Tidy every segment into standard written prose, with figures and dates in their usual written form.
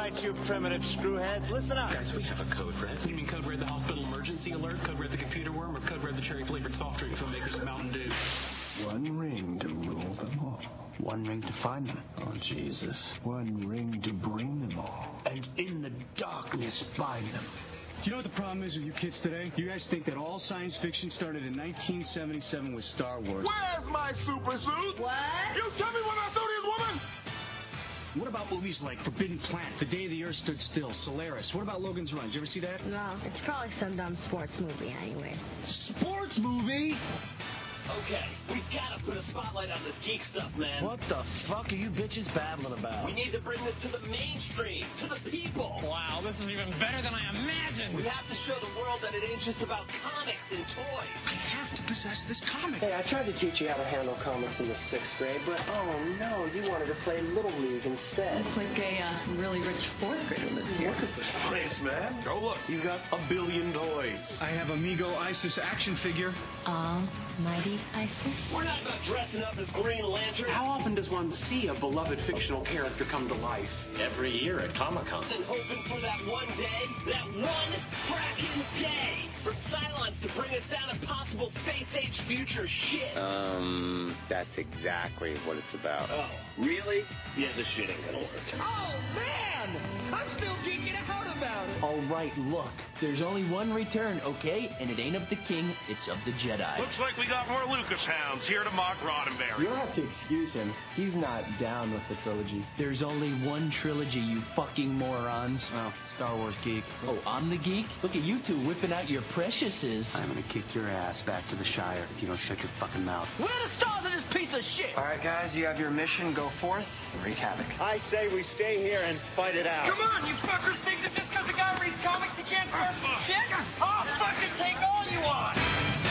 right, you primitive screwheads. Listen up. Guys, we have a code red. You mean code red the hospital emergency alert, code red the computer worm, or code red the cherry-flavored soft drink from makers of Mountain Dew? One ring to rule them all. One ring to find them. Oh, Jesus. One ring to bring them all. And in the darkness, bind them. Do you know what the problem is with you kids today? You guys think that all science fiction started in 1977 with Star Wars. Where's my super suit? What? You tell me when I saw this woman! What about movies like Forbidden Planet, The Day the Earth Stood Still, Solaris? What about Logan's Run? Did you ever see that? No, it's probably some dumb sports movie anyway. Sports movie? Okay, we've got to put a spotlight on this geek stuff, man. What the fuck are you bitches babbling about? We need to bring this to the mainstream, to the people. Wow, this is even better than I imagined. We have to show the world that it ain't just about comics and toys. I have to possess this comic. Hey, I tried to teach you how to handle comics in the 6th grade, but oh no, you wanted to play Little League instead. Looks like a really rich 4th grader lives here. Thanks, man. Go look. You've got a billion toys. I have Amigo Isis action figure. Almighty ISIS? We're not about dressing up as Green Lantern. How often does one see a beloved fictional character come to life? Every year at Comic-Con. And hoping for that one day, that one fracking day, for Cylons to bring us down impossible space-age future shit. That's exactly what it's about. Oh, really? Yeah, this shit ain't gonna work. Oh, man! I'm still geeking out about it. All right, look. There's only one return, okay? And it ain't of the king, it's of the Jedi. Looks like we got more Lucas hounds here to mock Roddenberry. You'll have to excuse him. He's not down with the trilogy. There's only one trilogy, you fucking morons. Oh, Star Wars geek. Oh, I'm the geek? Look at you two whipping out your preciouses. I'm gonna kick your ass back to the Shire if you don't shut your fucking mouth. Where are the stars in this piece of shit? All right, guys, you have your mission. Go forth and wreak havoc. I say we stay here and fight it out. Come on, you fuckers think that just because a guy reads comics he can't start some shit? I'll fucking take all you want!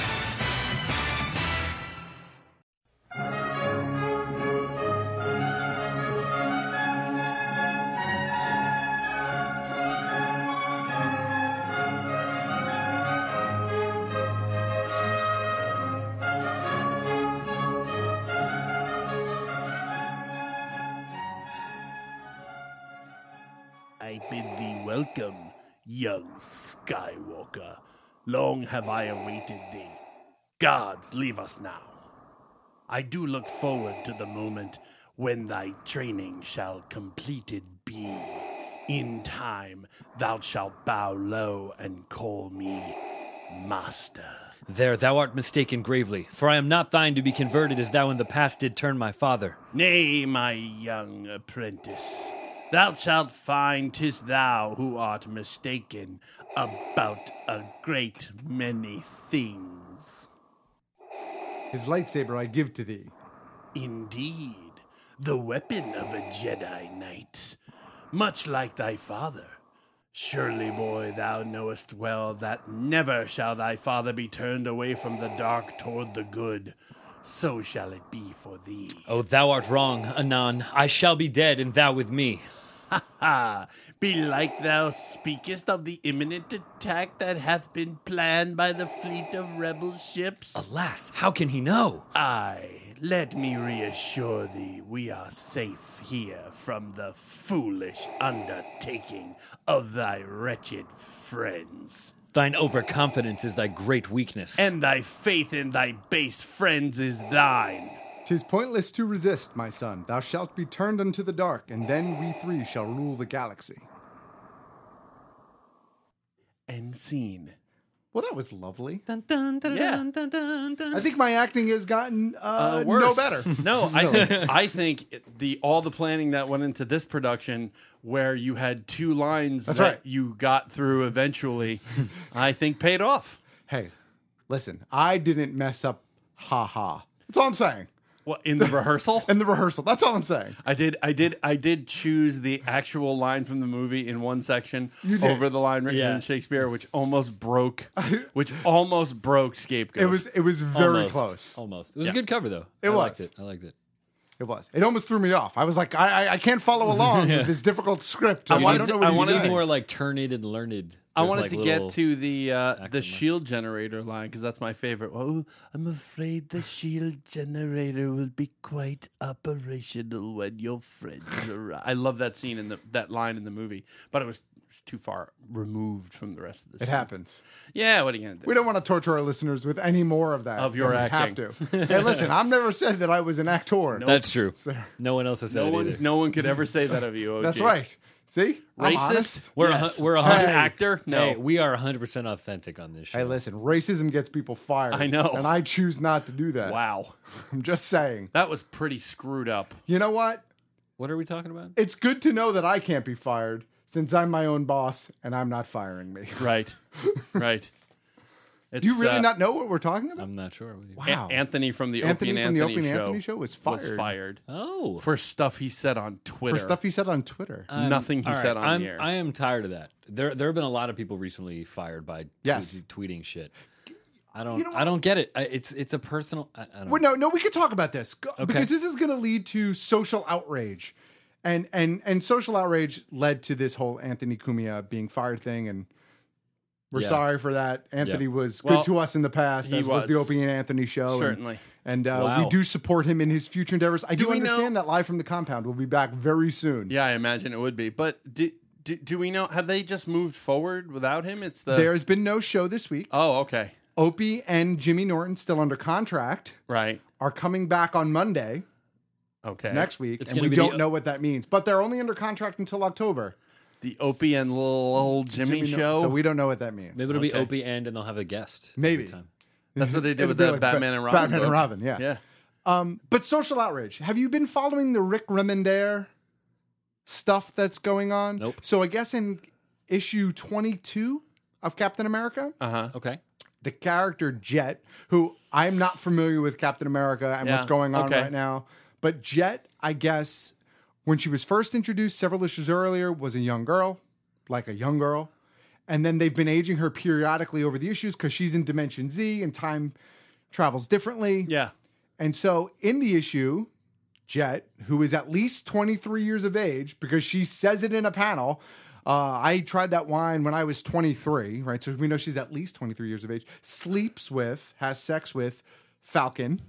I bid thee welcome, young Skywalker. Long have I awaited thee. Guards, leave us now. I do look forward to the moment when thy training shall completed be. In time thou shalt bow low and call me Master. There thou art mistaken gravely, for I am not thine to be converted as thou in the past did turn my father. Nay, my young apprentice, thou shalt find 'tis thou who art mistaken about a great many things. His lightsaber I give to thee. Indeed, the weapon of a Jedi Knight, much like thy father. Surely, boy, thou knowest well that never shall thy father be turned away from the dark toward the good. So shall it be for thee. Oh, thou art wrong, Anan. I shall be dead, and thou with me. Ha ha! Belike thou speakest of the imminent attack that hath been planned by the fleet of rebel ships? Alas, how can he know? Aye, let me reassure thee, we are safe here from the foolish undertaking of thy wretched friends. Thine overconfidence is thy great weakness. And thy faith in thy base friends is thine. 'Tis pointless to resist, my son. Thou shalt be turned unto the dark, and then we three shall rule the galaxy. End scene. Well, that was lovely. Dun, dun, dun, Yeah. dun, dun, dun, dun. I think my acting has gotten Worse. no better. No, I think all the planning that went into this production, where you had two lines That's that right. you got through eventually, I think paid off. Hey, listen, I didn't mess up. Ha ha. That's all I'm saying. What, in the rehearsal? In the rehearsal. That's all I'm saying. I did choose the actual line from the movie in one section You did. over the line written in Shakespeare, which almost broke Scapegoat. It was very Almost. close. Almost. It was a good cover, though. It I was. liked it. I liked it. It was. It almost threw me off. I was like, I can't follow along with this difficult script. I don't know what he's wanted saying. more like Turned and Learned. I wanted like to little get to the accent shield generator line because that's my favorite. Oh, I'm afraid the shield generator will be quite operational when your friends arrive. I love that scene in that line in the movie, but it was too far removed from the rest of the scene. It happens. Yeah, what are you gonna do? We don't want to torture our listeners with any more of that. Of your than acting. We have to. Hey, listen, I've never said that I was an actor. That's true. So- No one else has said it either. No one could ever say that of you. OG. That's right. See? I'm Racist? honest. We're Yes. we're Hey. 100 Actor? No. Hey, we are 100% authentic on this show. Hey, listen, racism gets people fired. I know. And I choose not to do that. Wow. I'm just saying. That was pretty screwed up. You know what? What are we talking about? It's good to know that I can't be fired since I'm my own boss and I'm not firing me. Right. Right. Do you really not know what we're talking about? I'm not sure. Wow. Anthony from the Opie and Anthony show was fired. Oh. For stuff he said on Twitter. For stuff he said on Twitter. Nothing he said on the air. I am tired of that. There have been a lot of people recently fired by tweeting shit. I don't get it. It's a personal. I don't. Well, no, we could talk about this Okay. because this is going to lead to social outrage, and social outrage led to this whole Anthony Cumia being fired thing, and we're sorry for that. Anthony was good to us in the past, as was the Opie and Anthony show, Certainly. and Wow. we do support him in his future endeavors. I do we understand know- that Live from the Compound will be back very soon. Yeah, I imagine it would be. But do we know? Have they just moved forward without him? There has been no show this week. Oh, okay. Opie and Jimmy Norton, still under contract, Right. are coming back on Monday. Okay. Next week, It's and gonna we be don't know what that means. But they're only under contract until October. The Opie and little old Jimmy show. So we don't know what that means. Maybe it'll be Okay. Opie and they'll have a guest. Maybe. every time. That's what they did It'll with be the like Batman and Robin. Batman and book. Robin, yeah. Yeah. But social outrage. Have you been following the Rick Remender stuff that's going on? Nope. So I guess in issue 22 of Captain America, Okay. the character Jet, who I'm not familiar with Captain America and what's going on right now, but Jet, I guess, when she was first introduced several issues earlier, was a young girl, like a young girl. And then they've been aging her periodically over the issues because she's in Dimension Z and time travels differently. Yeah. And so in the issue, Jet, who is at least 23 years of age, because she says it in a panel, I tried that wine when I was 23, right? So we know she's at least 23 years of age, has sex with Falcon.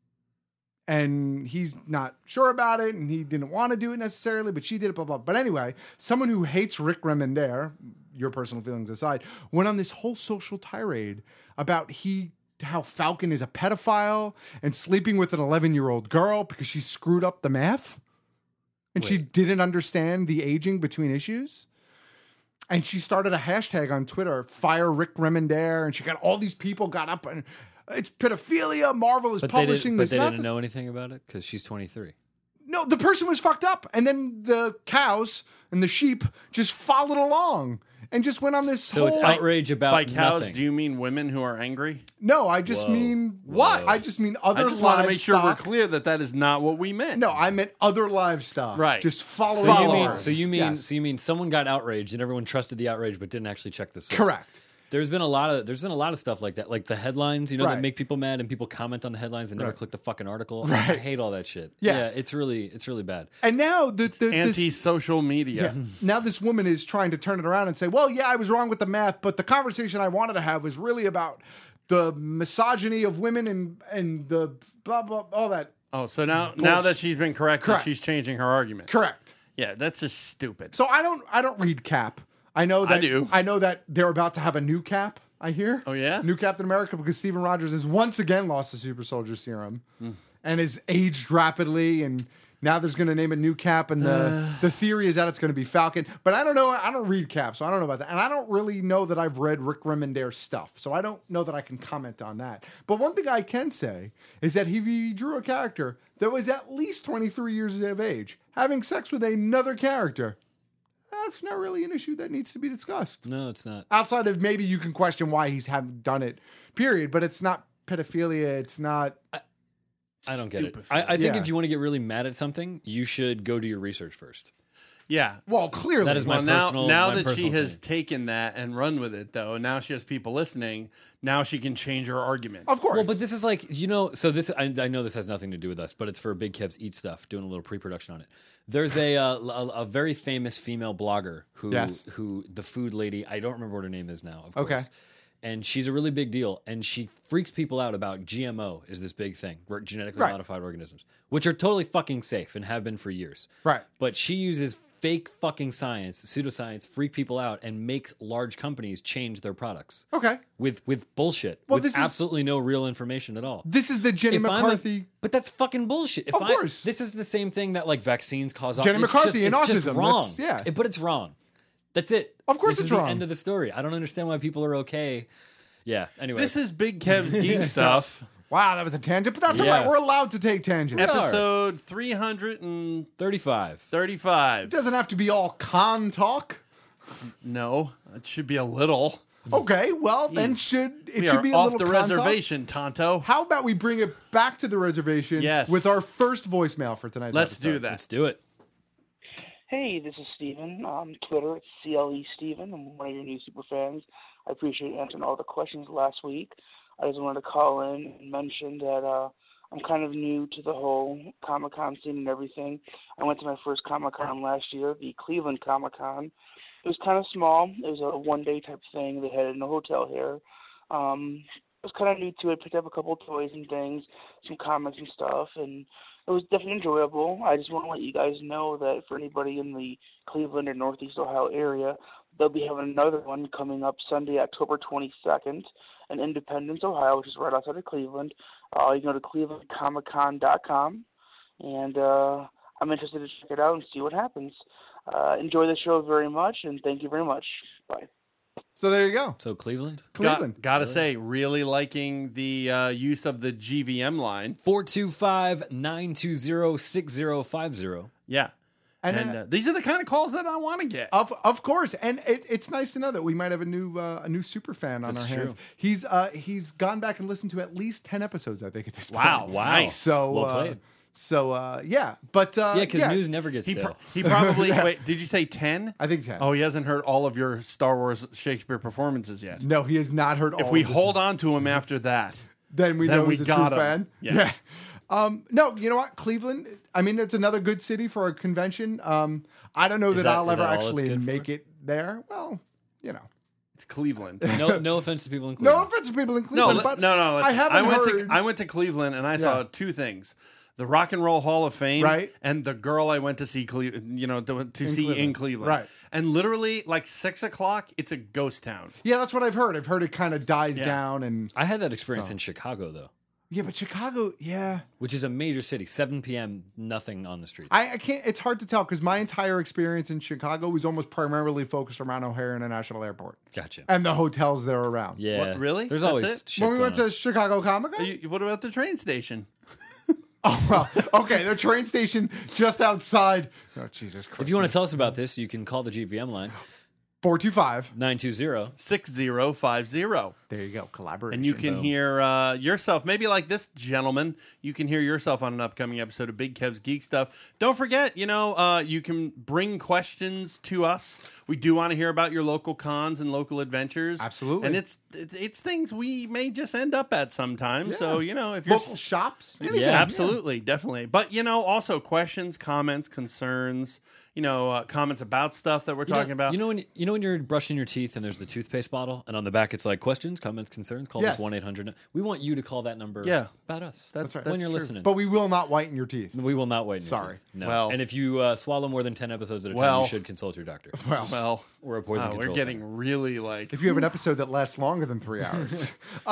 And he's not sure about it, and he didn't want to do it necessarily, but she did it, blah, blah. But anyway, someone who hates Rick Remender, your personal feelings aside, went on this whole social tirade about how Falcon is a pedophile and sleeping with an 11-year-old girl because she screwed up the math. And she didn't understand the aging between issues. And she started a hashtag on Twitter, Fire Rick Remender, and she got all these people got up and it's pedophilia. Marvel is publishing this But they nonsense. didn't know anything about it because she's 23. No, the person was fucked up. And then the cows and the sheep just followed along and just went on this So it's outrage about By cows, nothing. do you mean women who are angry? No, I just mean What? I just mean other I just want to make sure we're livestock. clear that is not what we meant. No, I meant other livestock. Right. Just following So you mean Yes. so you mean someone got outraged and everyone trusted the outrage but didn't actually check the source? Correct. There's been a lot of stuff like that, like the headlines, that Right. make people mad and people comment on the headlines and never Right. click the fucking article. Right. I hate all that shit. Yeah. It's really bad. And now this Anti-social media. now this woman is trying to turn it around and say, well, yeah, I was wrong with the math, but the conversation I wanted to have was really about the misogyny of women and the blah, blah, all that. Oh, so now that she's been corrected, she's changing her argument. Correct. Yeah, that's just stupid. So I don't read Cap. I know that I do. I know that they're about to have a new Cap, I hear. Oh, yeah? New Captain America, because Stephen Rogers has once again lost the super soldier serum and has aged rapidly, and now there's going to name a new Cap, and the theory is that it's going to be Falcon. But I don't know. I don't read Cap, so I don't know about that. And I don't really know that I've read Rick Remender's stuff, so I don't know that I can comment on that. But one thing I can say is that he drew a character that was at least 23 years of age having sex with another character. That's not really an issue that needs to be discussed. No, it's not. Outside of maybe you can question why he's done it, period. But it's not pedophilia. It's not. I don't get it. Stupid. I think Yeah. if you want to get really mad at something, you should go do your research first. Yeah. Well, clearly. That is my personal. Now my that she personal has thing. taken that and run with it, though, now she has people listening. Now she can change her argument. Of course. Well, but this is like, so this, I know this has nothing to do with us, but it's for Big Kev's Eat Stuff, doing a little pre-production on it. There's a very famous female blogger who the food lady, I don't remember what her name is now, of course. Okay. And she's a really big deal, and she freaks people out about GMO is this big thing, genetically modified organisms, which are totally fucking safe and have been for years. Right. But she uses fake fucking science, pseudoscience, freak people out, and makes large companies change their products. Okay. With bullshit. Well, with this is- absolutely no real information at all. This is the Jenny McCarthy. But that's fucking bullshit. Of course. This is the same thing that like vaccines cause. Jenny McCarthy and it's just autism. wrong. That's- But it's wrong. That's it. Of course This it's is wrong. The end of the story. I don't understand why people are okay. Yeah. Anyway, This is Big Kev's Geek Stuff. Wow, that was a tangent, but that's all right. We're allowed to take tangents. Episode 335. 35. It doesn't have to be all con talk. No, it should be a little. Okay, well, then it should We are be a off little the con talk. reservation, Tonto. How about we bring it back to the reservation Yes. with our first voicemail for tonight's Let's episode. do that. Let's do it. Hey, this is Steven. On Twitter, it's CLE Steven. I'm one of your new super fans. I appreciate you answering all the questions last week. I just wanted to call in and mention that I'm kind of new to the whole Comic-Con scene and everything. I went to my first Comic-Con last year, the Cleveland Comic-Con. It was kind of small. It was a one-day type thing. They had it in a hotel here. I was kind of new to it, picked up a couple of toys and things, some comics and stuff, and it was definitely enjoyable. I just want to let you guys know that for anybody in the Cleveland or Northeast Ohio area, they'll be having another one coming up Sunday, October 22nd in Independence, Ohio, which is right outside of Cleveland. You can go to clevelandcomiccon.com, and I'm interested to check it out and see what happens. Enjoy the show very much, and thank you very much. Bye. So there you go. So Cleveland? Gotta say, really liking the use of the GVM line. 425-920-6050. Yeah. And these are the kind of calls that I want to get. Of course, and it's nice to know that we might have a new super fan on That's our hands. true. He's gone back and listened to at least 10 episodes, I think, at this point. Wow, nice. So Well played. Yeah, but Because news never gets stale. He probably wait. Did you say 10? I think 10. Oh, he hasn't heard all of your Star Wars Shakespeare performances yet. No, he has not heard all. If we of this. hold on to him after that, then we know he's a true got him. fan. Yeah. No, you know what? Cleveland, I mean, it's another good city for a convention. I don't know that I'll ever actually make it there. Well, you know. It's Cleveland. No offense to people in Cleveland. No offense to people in Cleveland, but no. I haven't heard. I went to Cleveland and I saw two things: the Rock and Roll Hall of Fame, Right. and the girl I went to see, to see in Cleveland, Right. And literally, like 6 o'clock, it's a ghost town. Yeah, that's what I've heard. I've heard it kind of dies down, and I had that experience in Chicago, though. Yeah, but Chicago, yeah. Which is a major city. 7 p.m., nothing on the streets. I can't, it's hard to tell because my entire experience in Chicago was almost primarily focused around O'Hare International Airport. Gotcha. And the hotels there around. Yeah. What, really? There's That's always it? shit When we going went on. to Chicago Comic-Con? What about the train station? Oh, well, okay, the train station just outside. Oh, Jesus Christ. If you want to tell us about this, you can call the GVM line. 425 920 6050. There you go. Collaboration. And you can hear yourself, maybe like this gentleman, you can hear yourself on an upcoming episode of Big Kev's Geek Stuff. Don't forget, you can bring questions to us. We do want to hear about your local cons and local adventures. Absolutely. And it's things we may just end up at sometime. Yeah. So, if you're local shops, anything. yeah, absolutely, definitely. But also questions, comments, concerns, comments about stuff that we're talking about. When you're brushing your teeth and there's the toothpaste bottle, and on the back it's like questions, comments, concerns. Call Yes. this 1-800. We want you to call that number. Yeah. About us. That's right. when you're true. listening. But we will not whiten your teeth. We will not wait. Sorry. No. Well- and if you swallow more than 10 episodes at a time, you should consult your doctor. Well, or a poison control. we're getting really like. If you have an episode that lasts longer than 3 hours.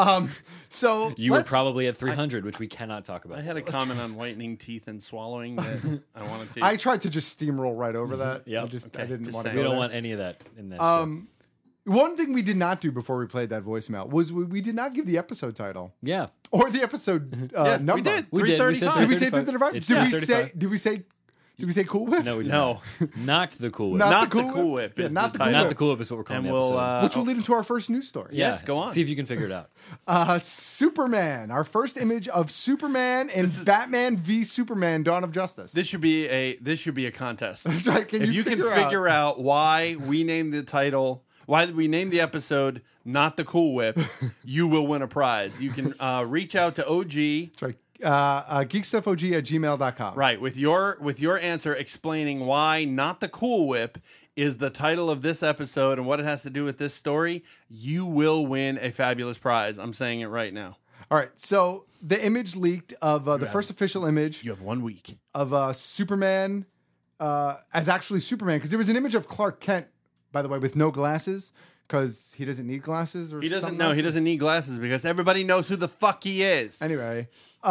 So You were probably at 300, which we cannot talk about. I had a comment on whitening teeth and swallowing that I wanted to. I tried to just steamroll right over that. Yep. I just Okay, I didn't just want to. saying. We go don't there. want any of that in that show. One thing we did not do before we played that voicemail was we did not give the episode title Yeah. or the episode number. we did. We did. We said 335. Did we say 335? 335? It's Did we 335. say? Did we say? Did we say Cool Whip? No, we did No. not the Cool Whip. Not the Cool Whip. Yeah, is not the title. Cool Not the Cool Whip is what we're calling And the episode. Which will lead into our first news story. Yeah. Yes, go on. See if you can figure it out. Superman. Our first image of Superman and Batman v Superman: Dawn of Justice. This should be a contest. That's right. Can if you you can figure figure out why we named the title, why we named the episode "Not the Cool Whip," you will win a prize. You can reach out to OG. That's right. geekstuffog@gmail.com. Right, with your answer explaining why "Not the Cool Whip" is the title of this episode and what it has to do with this story, you will win a fabulous prize. I'm saying it right now. All right. So the image leaked of the first official image. You have 1 week of Superman as actually Superman, because there was an image of Clark Kent, by the way, with no glasses because he doesn't need glasses. Or He doesn't something know. else. He doesn't need glasses because everybody knows who the fuck he is. Anyway,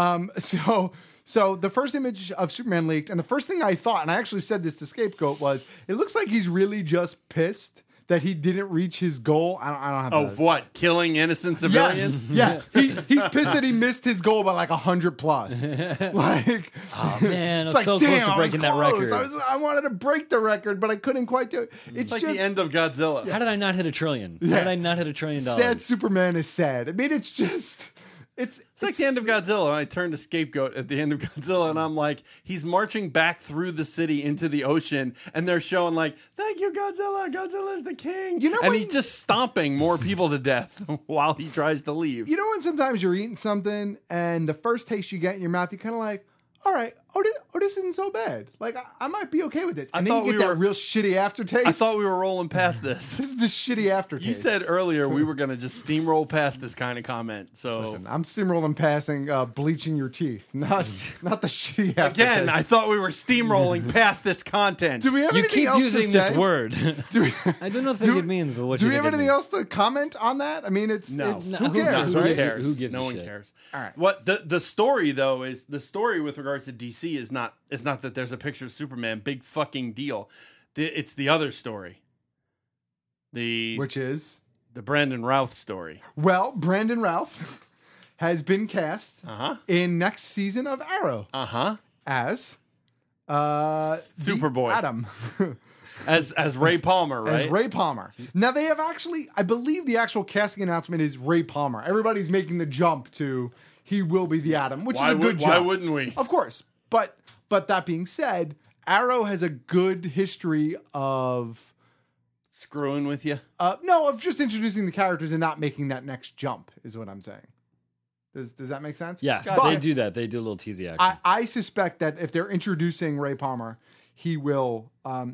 so the first image of Superman leaked, and the first thing I thought, and I actually said this to Scapegoat, was it looks like he's really just pissed that he didn't reach his goal. I don't have. Oh, what? Killing innocent civilians? Yes. Yeah, he's pissed that he missed his goal by like 100 plus. Like, oh man, I was like, so close to breaking that record. I wanted to break the record, but I couldn't quite do it. It's like just the end of Godzilla. How did I not hit $1 trillion? How did I not hit $1 trillion? Sad Superman is sad. I mean, it's just. It's like the end of Godzilla. And I turned to Scapegoat at the end of Godzilla, and I'm like, he's marching back through the city into the ocean, and they're showing like, "Thank you, Godzilla. Godzilla's the king." You know, and when, he's just stomping more people to death while he tries to leave. You know, when sometimes you're eating something, and the first taste you get in your mouth, you're kind of like, "All right, this isn't so bad. Like, I might be okay with this." And then you get that real shitty aftertaste. I thought we were rolling past this. This is the shitty aftertaste. You said earlier we were going to just steamroll past this kind of comment. So listen, I'm steamrolling passing bleaching your teeth, not the shitty aftertaste. Again, I thought we were steamrolling past this content. Do we have you anything keep else using to say? this word. I don't think it means what do you we think have it anything means. else to comment on that? I mean, who cares, Who right? cares? Who gives no a one shit? cares. All right. What the story though is the story with regards to DC is not that there's a picture of Superman. Big fucking deal. It's the other story. Which is the Brandon Routh story. Well, Brandon Routh has been cast in next season of Arrow. As Superboy. Adam. as Ray Palmer, right? As Ray Palmer. Now they have actually, I believe the actual casting announcement is Ray Palmer. Everybody's making the jump to he will be the Atom, which is a good jump. Why wouldn't we? Of course. But that being said, Arrow has a good history of screwing with you. No, of just introducing the characters and not making that next jump is what I'm saying. Does that make sense? Yes, but they do that. They do a little teasy action. I suspect that if they're introducing Ray Palmer, he will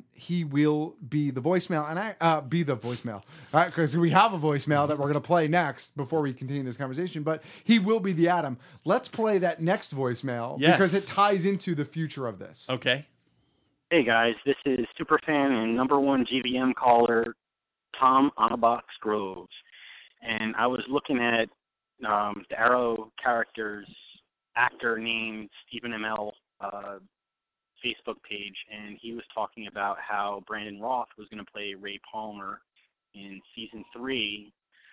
be the voicemail and be the voicemail, all right? Because we have a voicemail that we're going to play next before we continue this conversation. But he will be the Atom. Let's play that next voicemail because it ties into the future of this. Okay. Hey guys, this is superfan and #1 GVM caller Tom Onabox Groves, and I was looking at the Arrow character's actor named Stephen Amell Facebook page, and he was talking about how Brandon Routh was going to play Ray Palmer in season 3,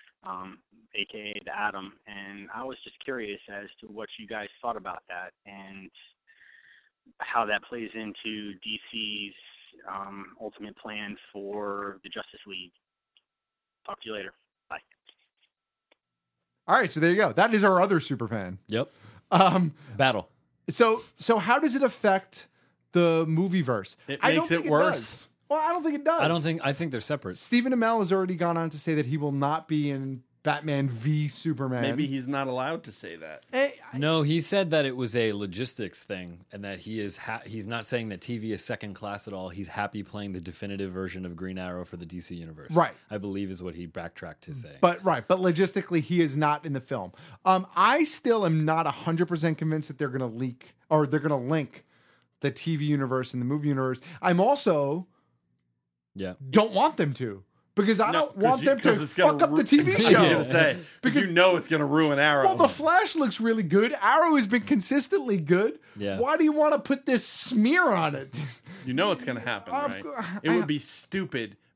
aka the Atom, and I was just curious as to what you guys thought about that and how that plays into DC's ultimate plan for the Justice League. Talk to you later. Bye. All right, so there you go. That is our other superfan. Yep. Battle. So how does it affect the movieverse? It makes it worse. Well, I don't think it does. I think they're separate. Stephen Amell has already gone on to say that he will not be in Batman v Superman. Maybe he's not allowed to say that. No, he said that it was a logistics thing, and that he is he's not saying that TV is second class at all. He's happy playing the definitive version of Green Arrow for the DC universe. Right. I believe is what he backtracked to say. But logistically, he is not in the film. I still am not 100% convinced that they're going to leak or they're going to link the TV universe and the movie universe. I'm also don't want them to. Because I don't want them to fuck up the TV show. I was going to say, because you know it's going to ruin Arrow. Well, The Flash looks really good. Arrow has been consistently good. Yeah. Why do you want to put this smear on it? You know it's going to happen, right? It would be stupid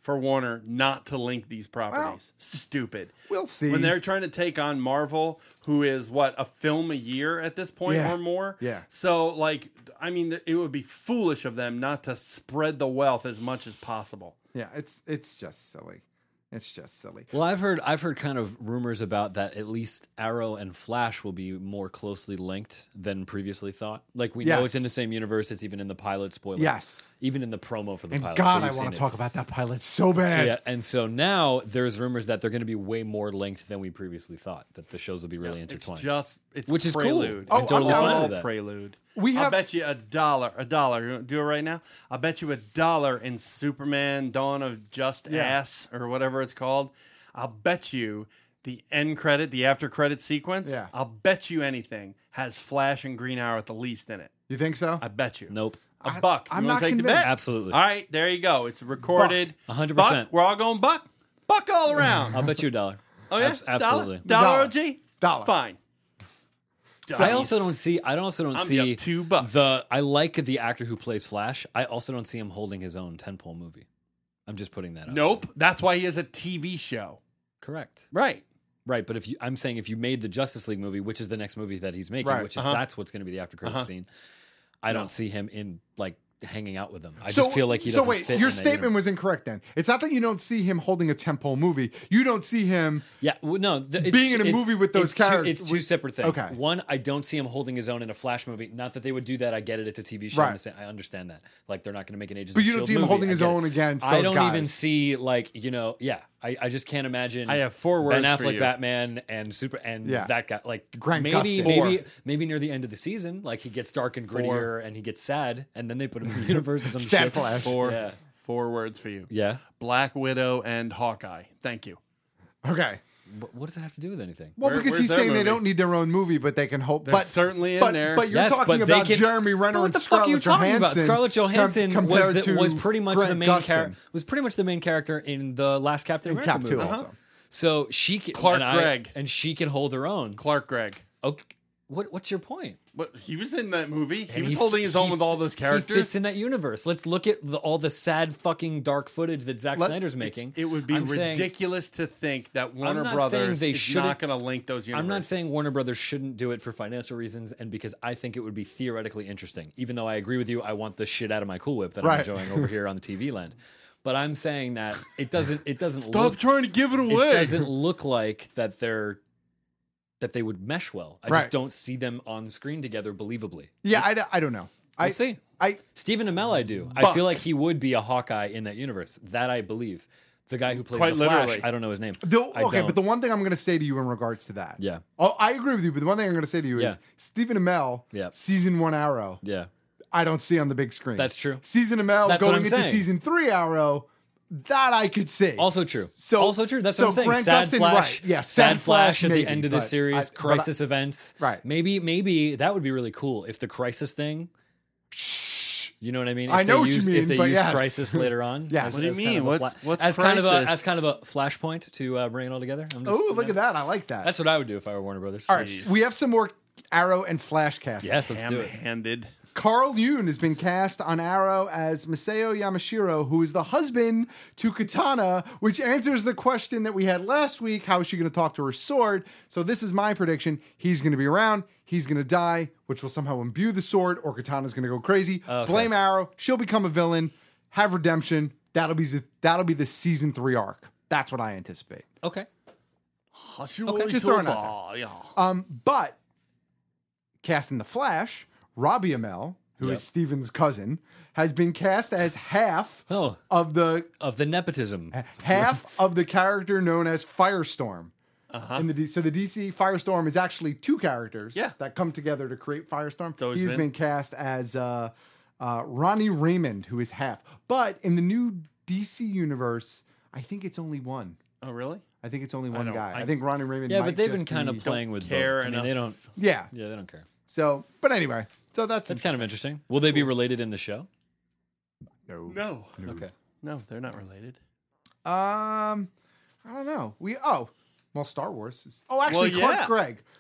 for Warner not to link these properties. Stupid. We'll see. When they're trying to take on Marvel, who is a film a year at this point or more. Yeah. So I mean, it would be foolish of them not to spread the wealth as much as possible. Yeah, it's just silly. It's just silly. Well, I've heard kind of rumors about that at least Arrow and Flash will be more closely linked than previously thought. Like we know it's in the same universe. It's even in the pilot spoiler. Yes. Even in the promo for the pilot. God, so I want to talk about that pilot so bad. Yeah, and so now there's rumors that they're going to be way more linked than we previously thought. That the shows will be really intertwined. It's which is prelude. cool. I'm totally fine with that. Prelude. I'll bet you $1. You want to do it right now? I'll bet you $1 in Superman Dawn of Just Ass or whatever it's called. I'll bet you the end credit, the after credit sequence. Yeah. I'll bet you anything has Flash and Green Arrow at the least in it. You think so? I bet you. Nope. $1. I'm I'm not not take the convinced. bet. Absolutely. All right, there you go. It's recorded. 100%. Buck. We're all going buck. Buck all around. I'll bet you $1. Oh yeah, Absolutely. Dollar OG. $1. Fine. I also don't see I'm see up $2. I like the actor who plays Flash. I also don't see him holding his own tentpole movie. I'm just putting that out. Nope. That's why he has a TV show. Correct. Right. Right, but I'm saying if you made the Justice League movie, which is the next movie that he's making, Right. which is that's what's going to be the after credits scene. I don't see him in hanging out with them. I just feel like he doesn't fit. So wait, your statement was incorrect then. It's not that you don't see him holding a tentpole movie. You don't see him being in a movie with those characters. It's two separate things. Okay. One, I don't see him holding his own in a Flash movie. Not that they would do that. I get it. It's a TV show. Right. I understand that. Like, they're not going to make an Agents But of you don't S.H.I.E.L.D. see him movie. holding I his get it. own against I those don't guys. even see, I just can't imagine. I have 4 words Ben for Affleck you. Batman and that guy. Like, Grant maybe Gustin. maybe near the end of the season, like, he gets dark and grittier and he gets sad, and then they put him in the universe or some Sad shit. Flash. 4 words for you. Yeah. Black Widow and Hawkeye. Thank you. Okay. What does that have to do with anything? Well, because where's he's their saying they movie? don't need their own movie, but they can hope. They're certainly in there. But you're Yes, talking but they about can- Jeremy Renner But what and the fuck are you Scarlett talking about? Johansson. Scarlett Johansson compared to was pretty much Grant the main Gustin. character. Was pretty much the main character in the last Captain In America Cap 2 movie. also. So she can, Clark Gregg. and she can hold her own. Clark Gregg. Okay, what's your point? But he was in that movie. He And was holding his own with all those He characters. fits in that universe. Let's look at all the sad fucking dark footage that Zack Snyder's making. It would be I'm saying- ridiculous to think that Warner not saying Brothers they is shouldn't- not going to link those universes. I'm not saying Warner Brothers shouldn't do it for financial reasons and because I think it would be theoretically interesting. Even though I agree with you, I want the shit out of my Cool Whip that I'm Right. enjoying over here on the TV land. But I'm saying that it doesn't Stop trying to give it away. It doesn't look like that they would mesh well. I just Right. don't see them on the screen together believably. Yeah, I don't know. We'll see. Stephen Amell, I do. I Buck. feel like he would be a Hawkeye in that universe. That I believe. The guy who plays Quite the Flash, literally. I don't know his name. Okay, but the one thing I'm going to say to you in regards to that. Yeah. Oh, I agree with you, but the one thing I'm going to say to you Yeah. is Stephen Amell, Yeah. season 1 Arrow, Yeah. I don't see on the big screen. That's true. Season Amell That's what going I'm into saying. season 3 Arrow, that I could see. Also true. So also true. That's what I'm saying. Grant Sad Gustin, Flash. right. Yeah, Sad Flash at maybe, the end of the but series. Crisis events. Right. Maybe that would be really cool if the Crisis thing. You know what I mean? If I know they what you use, mean, If they but use yes. Crisis later on. Yes. What do you mean? What's as Crisis? as kind of a flashpoint to bring it all together? I'm just, Oh, look at that. I like that. That's what I would do if I were Warner Brothers. All right, we have some more Arrow and Flash casting. Yes, let's do it. Ham-handed. Carl Yoon has been cast on Arrow as Masao Yamashiro, who is the husband to Katana, which answers the question that we had last week. How is she going to talk to her sword? So this is my prediction. He's going to be around. He's going to die, which will somehow imbue the sword, or Katana's going to go crazy. Okay. Blame Arrow. She'll become a villain, have redemption. That'll be the season 3 arc. That's what I anticipate. Okay. Just throwing it out there. But casting the Flash, Robbie Amell, who is Steven's cousin, has been cast as half of the nepotism, half of the character known as Firestorm. So the DC Firestorm is actually 2 characters that come together to create Firestorm. He's been cast as Ronnie Raymond, who is half. But in the new DC universe, I think it's only one. Oh, really? I think it's only one don't- guy. I- I think Ronnie Raymond. Yeah, might but they've just been kind be- of playing with care both. I mean, enough. they don't. Yeah. Yeah, they don't care. So, but anyway, so that's kind of interesting. Will they be related in the show? No. Okay. No, they're not related. I don't know. Well, Star Wars is. Oh, actually, Well, yeah. Clark Gregg.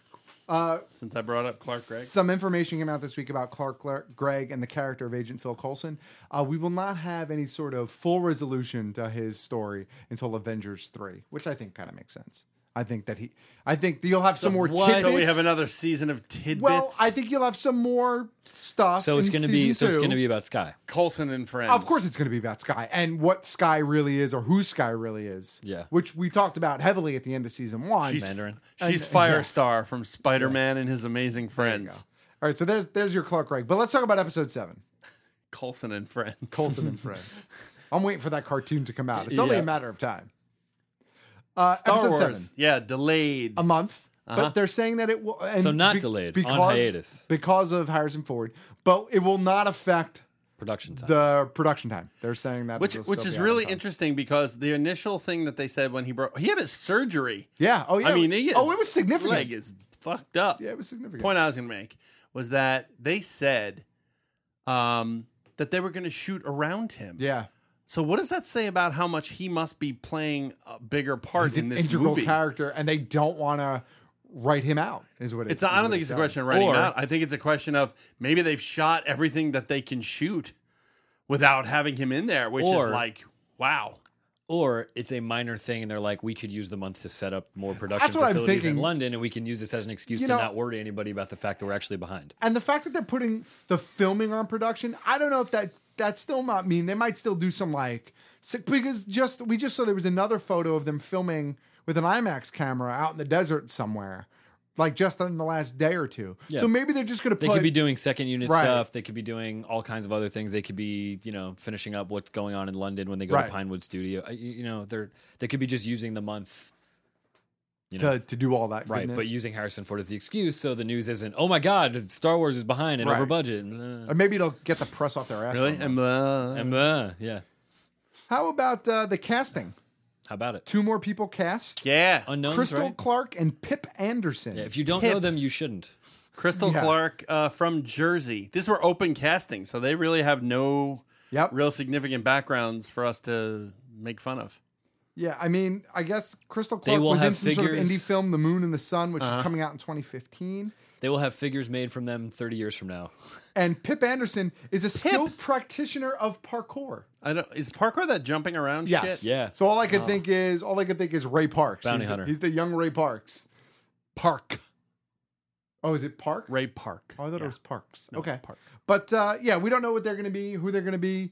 Since I brought up Clark Gregg. Some information came out this week about Clark Gregg and the character of Agent Phil Coulson. We will not have any sort of full resolution to his story until Avengers 3, which I think kind of makes sense. I think you'll have some more tidbits. So we have another season of tidbits. Well, I think you'll have some more stuff. So it's going to be. So it's going to be about Sky. Coulson and friends. Of course, it's going to be about Sky and what Sky really is, or who Sky really is. Yeah, which we talked about heavily at the end of season 1. She's Firestar from Spider-Man and His Amazing Friends. All right, so there's your Clark Gregg. But let's talk about episode 7. Coulson and friends. Coulson and friends. I'm waiting for that cartoon to come out. It's only a matter of time. Episode 7. Yeah, delayed. A month. But they're saying that it will... And so not delayed, on hiatus. Because of Harrison Ford. But it will not affect... The production time. They're saying that... Which is really interesting because the initial thing that they said when he had his surgery. Yeah. Oh, yeah. I mean, it was significant. Leg is fucked up. Yeah, it was significant. The point I was going to make was that they said that they were going to shoot around him. Yeah. So what does that say about how much he must be playing a bigger part in this integral movie? Character, and they don't want to write him out. Is what it's. I don't think it's a question of writing him out. I think it's a question of maybe they've shot everything that they can shoot without having him in there, which is like, wow. Or it's a minor thing, and they're like, we could use the month to set up more production facilities in London, and we can use this as an excuse to not worry anybody about the fact that we're actually behind. And the fact that they're putting the filming on production, I don't know if that's still not mean. They might still do some because we just saw there was another photo of them filming with an IMAX camera out in the desert somewhere, just in the last day or two. Yeah. So maybe they're just going to They could be doing second unit stuff. They could be doing all kinds of other things. They could be, finishing up what's going on in London when they go to Pinewood Studio. They could be just using the month. To do all that. Right, but using Harrison Ford as the excuse so the news isn't, oh my God, Star Wars is behind and over budget. Or maybe it'll get the press off their ass. Really? Yeah. How about the casting? How about it? 2 more people cast. Yeah. Unknowns, Crystal Clark and Pip Anderson. Yeah, if you don't know them, you shouldn't. Crystal Clark from Jersey. These were open casting, so they really have no real significant backgrounds for us to make fun of. Yeah, I mean, I guess Crystal Clark was in some sort of indie film, The Moon and the Sun, which is coming out in 2015. They will have figures made from them 30 years from now. And Pip Anderson is a skilled practitioner of parkour. Is parkour that jumping around shit? Yeah. So all I could think is Ray Parks. Bounty Hunter. He's the young Ray Parks. Park. Oh, is it Park? Ray Park. Oh, I thought it was Parks. No, okay. Park. But we don't know what they're going to be, who they're going to be.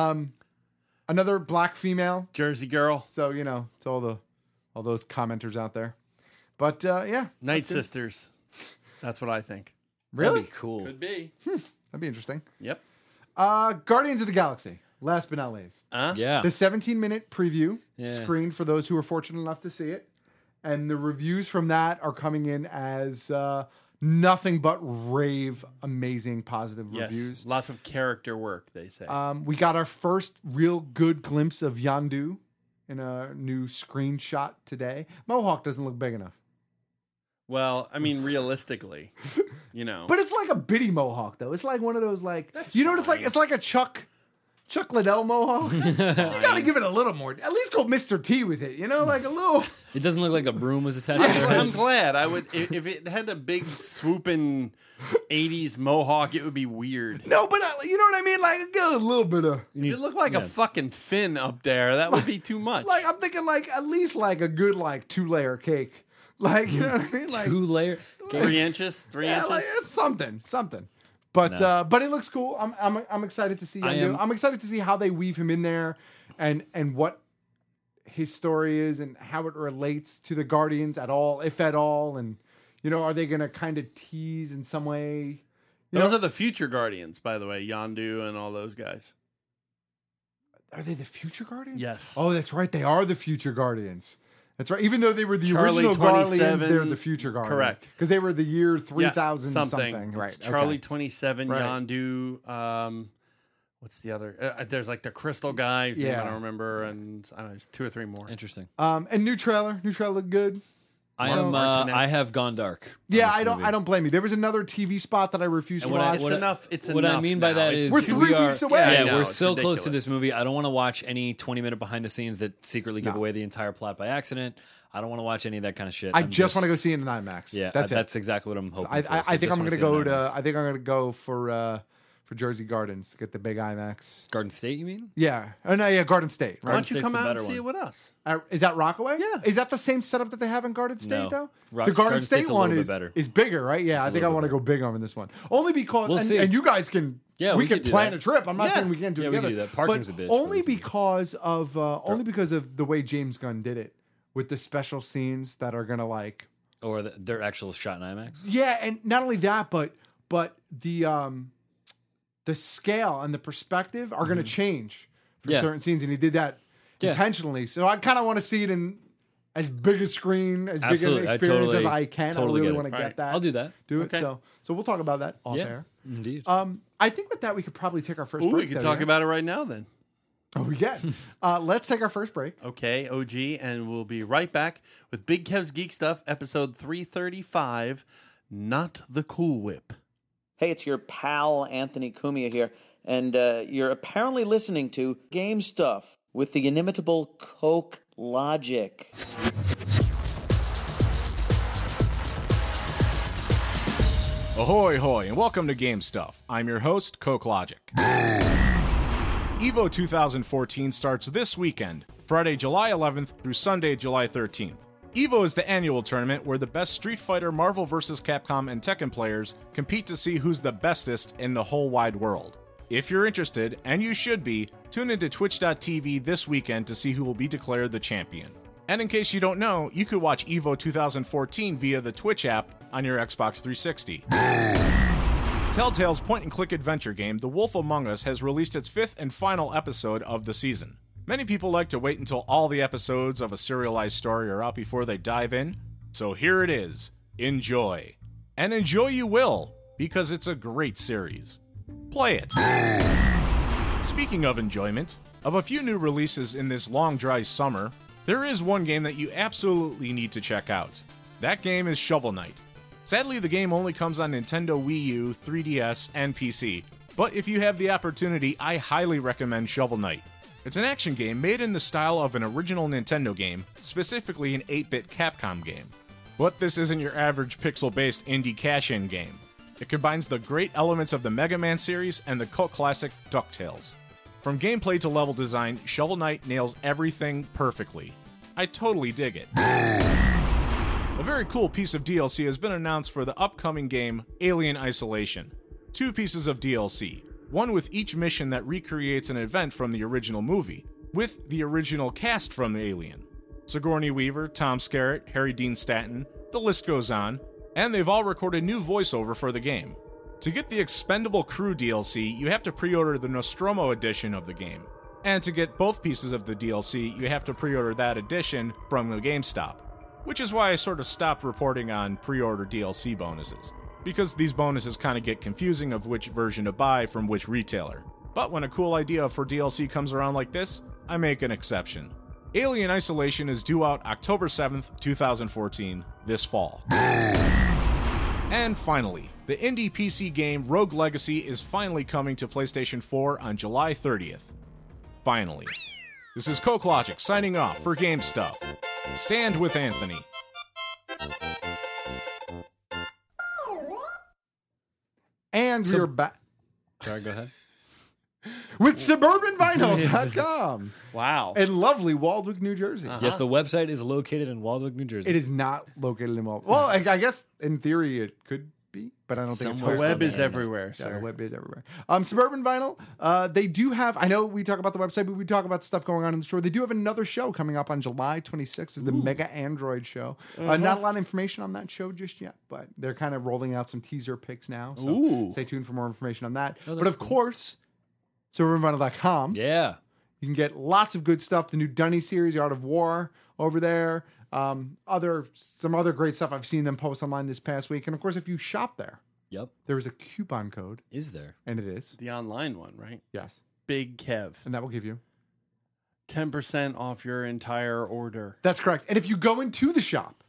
Another black female. Jersey girl. So, it's all those commenters out there. But Night Sisters. That's what I think. Really? That'd be cool. Could be. That'd be interesting. Yep. Guardians of the Galaxy. Last but not least. Yeah. The 17-minute preview screened for those who were fortunate enough to see it. And the reviews from that are coming in as nothing but rave, amazing, positive reviews. Lots of character work, they say. We got our first real good glimpse of Yondu in a new screenshot today. Mohawk doesn't look big enough. Well, I mean, realistically, But it's like a bitty mohawk, though. It's like one of those, what it's like? It's like a Chuck Liddell mohawk. You gotta give it a little more. At least go Mr. T with it, like a little. It doesn't look like a broom was attached to their head. I'm glad. I would, if it had a big swooping 80s mohawk, it would be weird. No, but you know what I mean? Like, get a little bit of. It looked like a fucking fin up there. That would be too much. I'm thinking at least a good 2-layer cake. You know what I mean? 2-layer, 3 inches, 3 inches. It's something. But it looks cool. I'm excited to see. I'm excited to see how they weave him in there, and what his story is, and how it relates to the Guardians at all, if at all, and are they going to kind of tease in some way? Those are the future Guardians, by the way, Yondu and all those guys. Are they the future Guardians? Yes. Oh, that's right. They are the future Guardians. That's right. Even though they were the original Guardians, they're the future Guardians. Correct. Because they were the year 3000 something. Right. Charlie 27, Yondu. What's the other? There's the Crystal guy. Whose name I don't remember. And I don't know, there's 2 or 3 more. Interesting. And new trailer. New trailer looked good. I have gone dark. Yeah, I don't blame you. There was another TV spot that I refused to watch. It's what enough I mean by that is we're 3 weeks away. Yeah, I know, we're it's so ridiculous. close to this movie. I don't want to watch any 20-minute behind the scenes that secretly give away the entire plot by accident. I don't want to watch any of that kind of shit. I just want to go see it in IMAX. Yeah, that's exactly what I'm hoping. I for. So think I'm going to go to. I think I'm going to go for Jersey Gardens. Get the big IMAX. Garden State, you mean? Yeah. Oh no, yeah, Garden State. Why don't you come out and see it with us? Is that Rockaway? Yeah. Is that the same setup that they have in Garden State though? Garden The Garden State State's a one little bit better. is bigger, right? Yeah, I think I want to go big on this one. Only because We'll see. and you guys can. Yeah, we we can could do plan that. a trip. I'm not saying we can't do it Yeah, we together. can do that. Parking's but a bitch, only because of the way James Gunn did it with the special scenes that are gonna like. Or their actual shot in IMAX. Yeah, and not only that, but the scale and the perspective are going to change for certain scenes, and he did that intentionally. So I kind of want to see it in as big a screen, as big an experience as I can. I really want to get that. I'll do that. Do it. So we'll talk about that off air. Indeed. I think with that we could probably take our first break. We can talk about it right now then. Oh, we can. Let's take our first break. Okay, OG, and we'll be right back with Big Kev's Geek Stuff, episode 335, Not the Cool Whip. Hey, it's your pal Anthony Cumia here, and you're apparently listening to Game Stuff with the inimitable Coke Logic. Ahoy, hoy, and welcome to Game Stuff. I'm your host, Coke Logic. EVO 2014 starts this weekend, Friday, July 11th through Sunday, July 13th. EVO is the annual tournament where the best Street Fighter, Marvel vs. Capcom, and Tekken players compete to see who's the bestest in the whole wide world. If you're interested, and you should be, tune into twitch.tv this weekend to see who will be declared the champion. And in case you don't know, you could watch EVO 2014 via the Twitch app on your Xbox 360. Telltale's point-and-click adventure game, The Wolf Among Us, has released its 5th and final episode of the season. Many people like to wait until all the episodes of a serialized story are out before they dive in, so here it is. Enjoy. And enjoy you will, because it's a great series. Play it. Speaking of enjoyment, of a few new releases in this long, dry summer, there is one game that you absolutely need to check out. That game is Shovel Knight. Sadly, the game only comes on Nintendo Wii U, 3DS, and PC, but if you have the opportunity, I highly recommend Shovel Knight. It's an action game made in the style of an original Nintendo game, specifically an 8-bit Capcom game. But this isn't your average pixel-based indie cash-in game. It combines the great elements of the Mega Man series and the cult classic DuckTales. From gameplay to level design, Shovel Knight nails everything perfectly. I totally dig it. A very cool piece of DLC has been announced for the upcoming game Alien Isolation. 2 pieces of DLC, one with each mission that recreates an event from the original movie, with the original cast from Alien. Sigourney Weaver, Tom Skerritt, Harry Dean Stanton, the list goes on, and they've all recorded new voiceover for the game. To get the Expendable Crew DLC, you have to pre-order the Nostromo edition of the game. And to get both pieces of the DLC, you have to pre-order that edition from the GameStop. Which is why I sort of stopped reporting on pre-order DLC bonuses, because these bonuses kind of get confusing of which version to buy from which retailer. But when a cool idea for DLC comes around like this, I make an exception. Alien Isolation is due out October 7th, 2014, this fall. And finally, the indie PC game Rogue Legacy is finally coming to PlayStation 4 on July 30th. Finally. This is Coke Logic signing off for Game Stuff. Stand with Anthony. And we're back. Sorry, go ahead. With SuburbanVinyl.com. Wow. In lovely Waldwick, New Jersey. Yes, the website is located in Waldwick, New Jersey. It is not located in Waldwick. Well, I guess in theory it could be, but I don't think it's the web is everywhere, Yeah, sir. the web is everywhere. Suburban Vinyl, they do have, I know we talk about the website, but we talk about stuff going on in the store. They do have another show coming up on July 26th, the Mega Android show. Not a lot of information on that show just yet, but they're kind of rolling out some teaser pics now. So stay tuned for more information on that. But of course, SuburbanVinyl.com. Yeah. You can get lots of good stuff. The new Dunny series, The Art of War, over there. Some other great stuff I've seen them post online this past week. And of course, if you shop there, there is a coupon code. Is there? And it is. The online one, right? Yes. Big Kev. And that will give you 10% off your entire order. That's correct. And if you go into the shop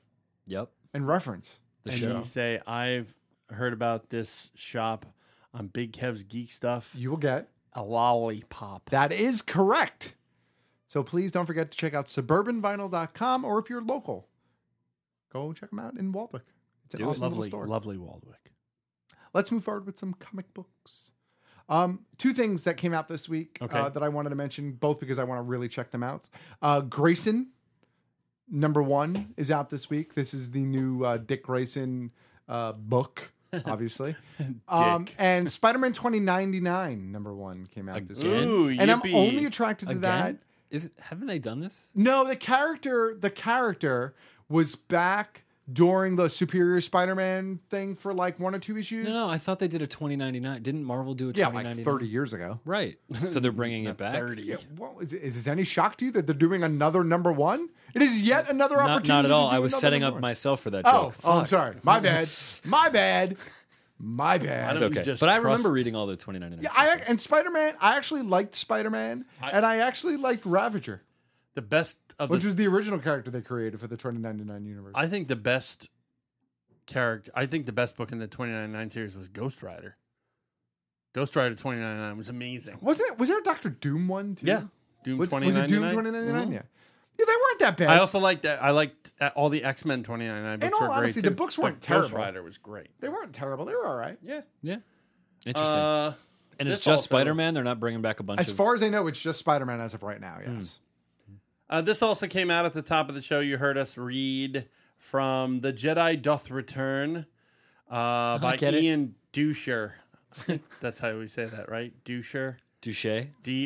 Yep. and reference The And show. you say, I've heard about this shop on Big Kev's Geek Stuff. You will get a lollipop. That is correct. So please don't forget to check out suburbanvinyl.com, or if you're local, go check them out in Waldwick. It's an awesome little store. Lovely Waldwick. Let's move forward with some comic books. Two things that came out this week that I wanted to mention, both because I want to really check them out. Grayson, #1, is out this week. This is the new Dick Grayson book, obviously. And Spider-Man 2099, #1, came out this week. Ooh, and I'm only attracted to that. Haven't they done this? No, the character was back during the Superior Spider-Man thing for like 1 or 2 issues. No, I thought they did a 2099. Didn't Marvel do a Yeah, 2099? like 30 years ago. Right. So they're bringing it back. 30. Yeah, well, is this any shock to you that they're doing another #1? It is yet another opportunity. Not at all. to do I was another setting #1. up myself for that Oh, joke. I'm sorry. My bad. My bad. My bad. It's okay. But I remember reading all the 2099. Yeah, and Spider-Man. I actually liked Spider-Man, and I actually liked Ravager, The best of which was the original character they created for the 2099 universe. I think the best character. I think the best book in the 2099 series was Ghost Rider. Ghost Rider 2099 was amazing. Was there a Doctor Doom one too? Yeah, Doom Was it 2099. Doom 2099? Mhm. Yeah, they weren't that bad. I also liked that. I liked all the X-Men 2099 In books. all were great honesty, too, the books but weren't Ghost terrible. Rider was great. They weren't terrible. They were all right. Yeah. Yeah. Interesting. And it's this just also- Spider-Man? They're not bringing back a bunch As of... far as I know, it's just Spider-Man as of right now. Yes. This also came out at the top of the show. You heard us read from The Jedi Doth Return by get it. Ian Dusher. I think that's how we say that, right? Dusher. Douche?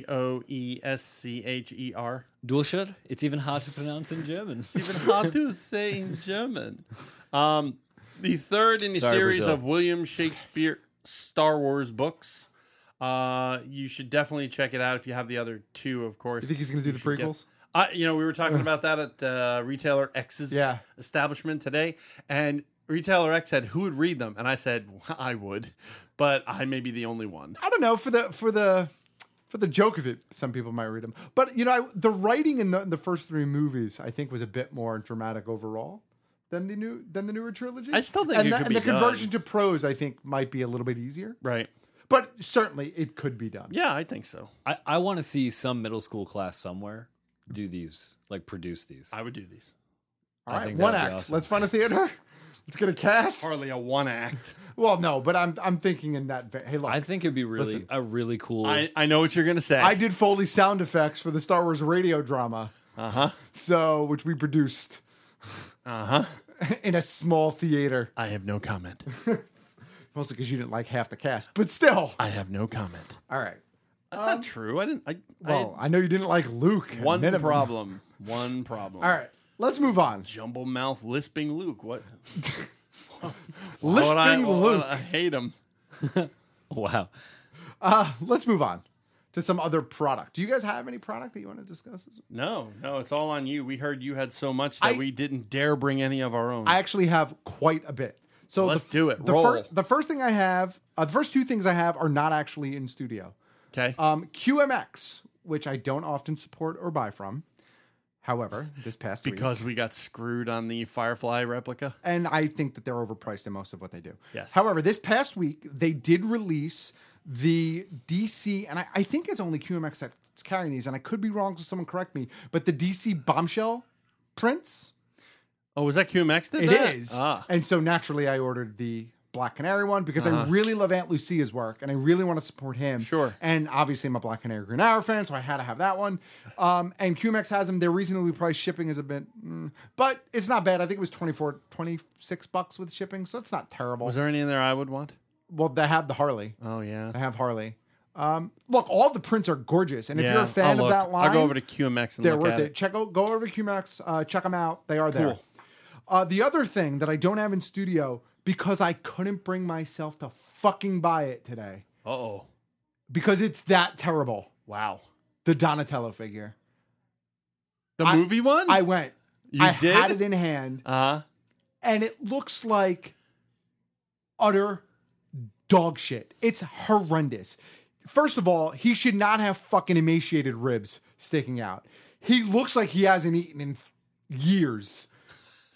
Doescher. Duscher? It's even hard to pronounce in German. It's even hard to say in German. The third in the Sorry, series Brazil. of William Shakespeare Star Wars books. You should definitely check it out if you have the other two, of course. You think he's going to do the prequels? We were talking about that at the Retailer X's Yeah. establishment today, and Retailer X said, "Who would read them?" And I said, "I would, but I may be the only one." I don't know for the joke of it, some people might read them. But the writing in the first 3 movies, I think, was a bit more dramatic overall than the newer trilogy. I still think it could be the done. conversion to prose, I think, might be a little bit easier. Right. But certainly, it could be done. Yeah, I think so. I want to see some middle school class somewhere do these, like produce these. I would do these. All I right, think one that'd act. be awesome. Let's find a theater. Let's get a cast. Hardly a one act. Well, no, but I'm thinking in that. Hey, look, I think it'd be Listen. a really cool. I know what you're gonna say. I did Foley sound effects for the Star Wars radio drama. So, which we produced. In a small theater. I have no comment. Mostly because you didn't like half the cast, but still. I have no comment. All right. That's not true. I didn't. I know you didn't like Luke. at One minimum. problem. One problem. All right. Let's move on. Jumble mouth lisping Luke. What? Lisping Luke. I hate him. Wow. Let's move on to some other product. Do you guys have any product that you want to discuss? No, it's all on you. We heard you had so much that we didn't dare bring any of our own. I actually have quite a bit. So Let's do it. Roll. The first thing I have, the first 2 things I have are not actually in studio. Okay. QMX, which I don't often support or buy from. However, this past week. Because we got screwed on the Firefly replica. And I think that they're overpriced in most of what they do. Yes. However, this past week, they did release the DC, and I think it's only QMX that's carrying these, and I could be wrong, so someone correct me, but the DC Bombshell prints. Oh, was that QMX that It did that? is. Ah. And so naturally, I ordered the Black Canary one because I really love Aunt Lucia's work and I really want to support him. Sure. And obviously, I'm a Black Canary Green Arrow fan, so I had to have that one. And QMX has them. They're reasonably priced. Shipping is a bit, but it's not bad. I think it was $26 with shipping, so it's not terrible. Was there any in there I would want? Well, they have the Harley. Oh, yeah. They have Harley. Look, all the prints are gorgeous, and if Yeah, you're a fan I'll of look. that line, I'll go over to QMX and they're look worth at it. Go over to QMX, check them out. They are there. Cool. The other thing that I don't have in studio because I couldn't bring myself to fucking buy it today. Uh-oh. Because it's that terrible. Wow. The Donatello figure. The movie one? I went. You I did? had it in hand. And it looks like utter dog shit. It's horrendous. First of all, he should not have fucking emaciated ribs sticking out. He looks like he hasn't eaten in years.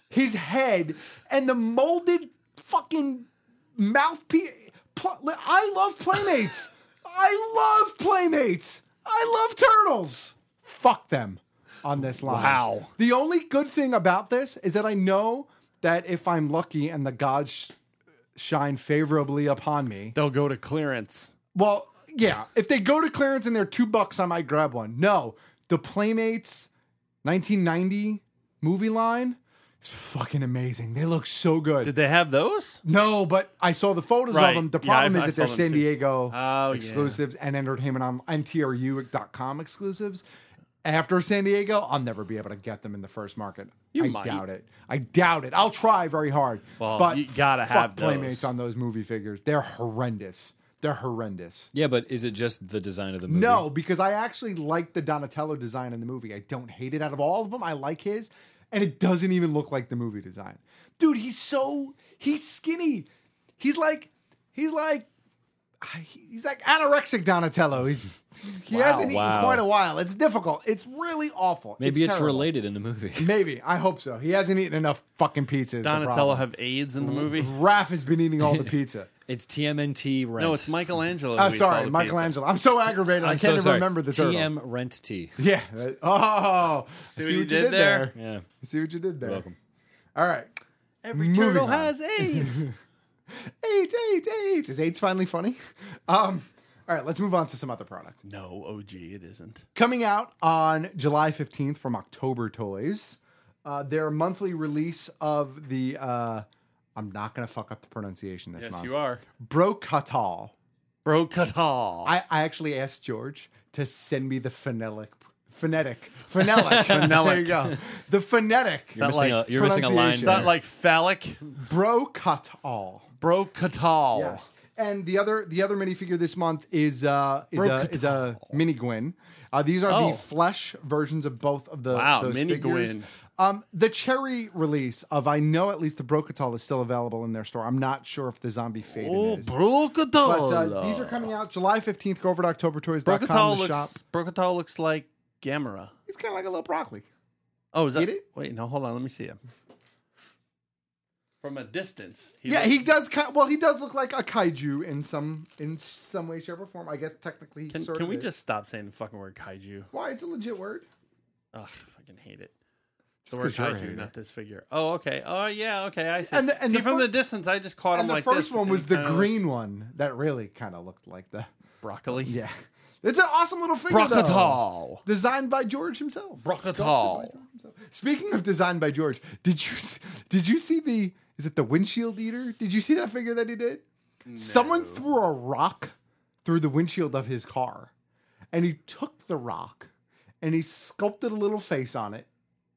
his head and the molded fucking mouthpiece. I love Playmates. I love Playmates. I love Turtles. Fuck them on this line. Wow. The only good thing about this is that I know that if I'm lucky and the gods shine favorably upon me, they'll go to clearance. Well, yeah. If they go to clearance and they're $2, I might grab one. No, the Playmates 1990 movie line is fucking amazing. They look so good. Did they have those? No, but I saw the photos of them. The problem is that they're San Diego exclusives and entertainment on NTRU.com exclusives. After San Diego, I'll never be able to get them in the first market. I doubt it. I doubt it. I'll try very hard. Well, but you gotta have those. Playmates on those movie figures. They're horrendous. They're horrendous. Yeah, but is it just the design of the movie? No, because I actually like the Donatello design in the movie. I don't hate it. Out of all of them, I like his. And it doesn't even look like the movie design. Dude, he's skinny. He's like anorexic Donatello. He hasn't eaten quite a while. It's difficult. It's really awful. Maybe it's terrible. related in the movie. Maybe. I hope so. He hasn't eaten enough fucking pizzas. Donatello have AIDS in the movie? Raph has been eating all the pizza. It's TMNT Rent. No, it's Michelangelo. Oh, sorry, Michelangelo. I'm so aggravated. I can't even remember the turtles. TM Rent T. Yeah. Oh, see what you did there? Yeah. See what you did there. You're welcome. All right. Every turtle has AIDS. AIDS. Is AIDS finally funny? All right, let's move on to some other product. No, OG, it isn't. Coming out on July 15th from October Toys, their monthly release of the, I'm not going to fuck up the pronunciation this month. Yes, you are. Brocatal. Brocatal. I actually asked George to send me the phonetic. There you go. The phonetic. You're missing a line. Is that like phallic? Brocatal. Brocatal. Yes. And the other minifigure this month is a mini Gwyn. These are the flesh versions of both of those mini figures. Gwyn. The cherry release of, I know at least the Brocatal is still available in their store. I'm not sure if the zombie Faden is. Brocatal. But these are coming out July 15th. Go over to OctoberToys.com to shop. Brocatal looks like Gamera. He's kind of like a little broccoli. Oh, is that? Eat it? Wait, no, hold on. Let me see him. From a distance. He does. He does look like a kaiju in some way, shape, or form. I guess technically. Can we just stop saying the fucking word kaiju? Why? It's a legit word. Ugh, I fucking hate it. The word kaiju, not this figure. Oh, okay. Oh, yeah. Okay, I see. And from the distance, I just caught him like this. And the first one was the green one that really kind of looked like the broccoli. Yeah. It's an awesome little figure, Brocatal. Designed by George himself. Brocatal. Speaking of designed by George, did you see is it the windshield eater? Did you see that figure that he did? No. Someone threw a rock through the windshield of his car, and he took the rock and he sculpted a little face on it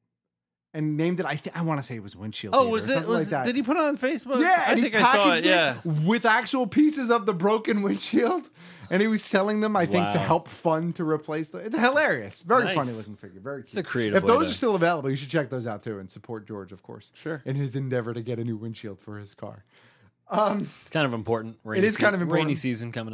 and named it. I want to say it was windshield. Oh, was it? Like that. Did he put it on Facebook? Yeah, I think I saw it. Yeah, with actual pieces of the broken windshield, and he was selling them. I think to help fund to replace the. It's hilarious, very funny looking figure. Very cute. It's a creative. If those are still available, you should check those out too and support George, of course. Sure. In his endeavor to get a new windshield for his car. It's kind of important. It is kind of important. Rainy season coming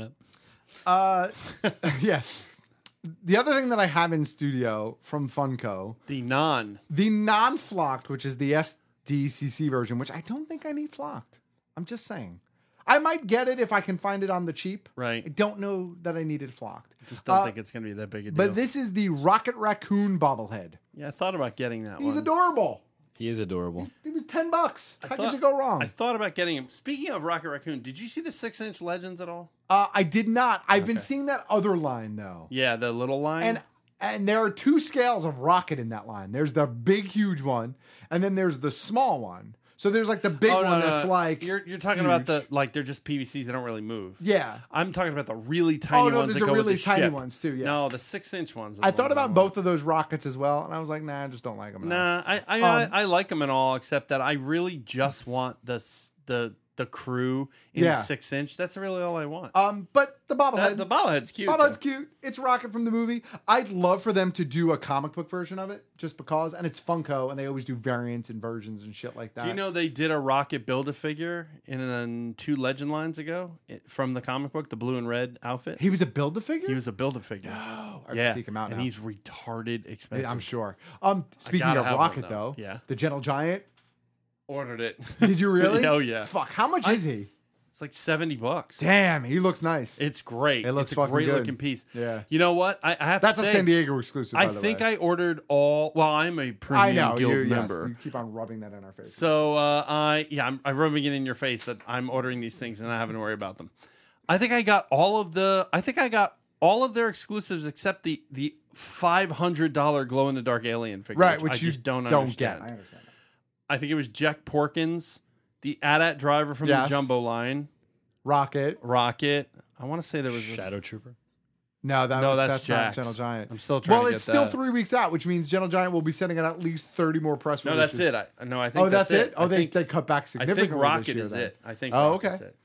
up. Yeah. The other thing that I have in studio from Funko, the non-flocked, which is the SDCC version, which I don't think I need flocked. I'm just saying. I might get it if I can find it on the cheap. Right. I don't know that I needed flocked. Just don't think it's going to be that big a deal. But this is the Rocket Raccoon bobblehead. Yeah, I thought about getting that one. He's adorable. He is adorable. He was $10. How could you go wrong? I thought about getting him. Speaking of Rocket Raccoon, did you see the 6-inch Legends at all? I did not. I've been seeing that other line though. Yeah, the little line. And there are two scales of Rocket in that line. There's the big, huge one, and then there's the small one. So there's like the big one that's like you're talking about they're just PVCs. They don't really move. Yeah, I'm talking about the really tiny ones. There's the really tiny ones too. Yeah, no, the 6-inch ones. I thought about both of those Rockets as well, and I was like, nah, I just don't like them. Nah, I like them and all, except that I really just want the crew in 6-inch. That's really all I want. But the bobblehead, the bobblehead's cute. Bobblehead's cute. It's Rocket from the movie. I'd love for them to do a comic book version of it, just because. And it's Funko, and they always do variants and versions and shit like that. Do you know they did a Rocket Build-A-Figure in 2 Legend lines ago from the comic book, the blue and red outfit? He was a Build-A-Figure? He was a Build-A-Figure. Oh, I have to seek him out now. And he's retarded expensive. I'm sure. Speaking of Rocket, though, the Gentle Giant. Ordered it. Did you really? Oh yeah. Fuck. How much is he? It's like $70. Damn, he looks nice. It's great. It looks it's a fucking great good. looking piece. Yeah. You know what? I have That's to say, a San Diego exclusive. By I the think way. I ordered all. Well, I'm a premium guild member. You keep on rubbing that in our face. So I'm rubbing it in your face that I'm ordering these things and I haven't to worry about them. I think I got all of their exclusives except the $500 glow in the dark alien figure, right? Which I you just don't get. understand. I understand that. I think it was Jack Porkins, the AT-AT driver from the Jumbo line, Rocket. I want to say there was Shadow Trooper. No, that's Jax. not Gentle Giant. I'm still trying to get that. Well, it's still 3 weeks out, which means Gentle Giant will be sending out at least 30 more press No, releases. that's it. I think. Oh, that's it. Oh, I think, they cut back significantly. I think Rocket this year, is then. it. I think. Oh, Rocket's okay.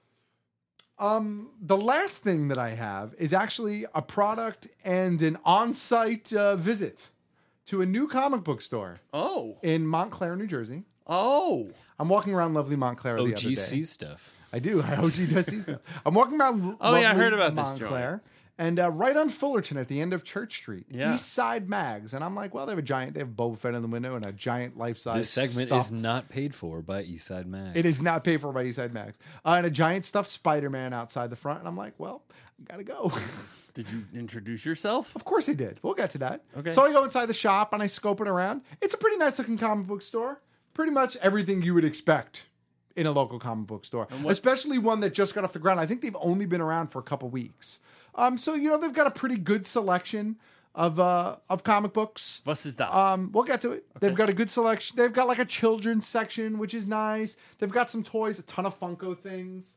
It. The last thing that I have is actually a product and an on-site visit to a new comic book store. Oh, in Montclair, New Jersey. Oh, I'm walking around lovely Montclair the other day. OGC stuff. I do. I OGC stuff. I'm walking around. I heard about Montclair. this joint. And right on Fullerton at the end of Church Street, Yeah. East Side Mags. And I'm like, well, they have Boba Fett in the window and a giant life-size This segment stuffed. is not paid for by Eastside Mags. It is not paid for by East Side Mags. And a giant stuffed Spider-Man outside the front. And I'm like, well, I gotta go. Did you introduce yourself? Of course I did. We'll get to that. Okay. So I go inside the shop and I scope it around. It's a pretty nice looking comic book store. Pretty much everything you would expect in a local comic book store, especially one that just got off the ground. I think they've only been around for a couple weeks. So they've got a pretty good selection of comic books. Was ist das? We'll get to it. Okay. They've got a good selection. They've got like a children's section, which is nice. They've got some toys, a ton of Funko things.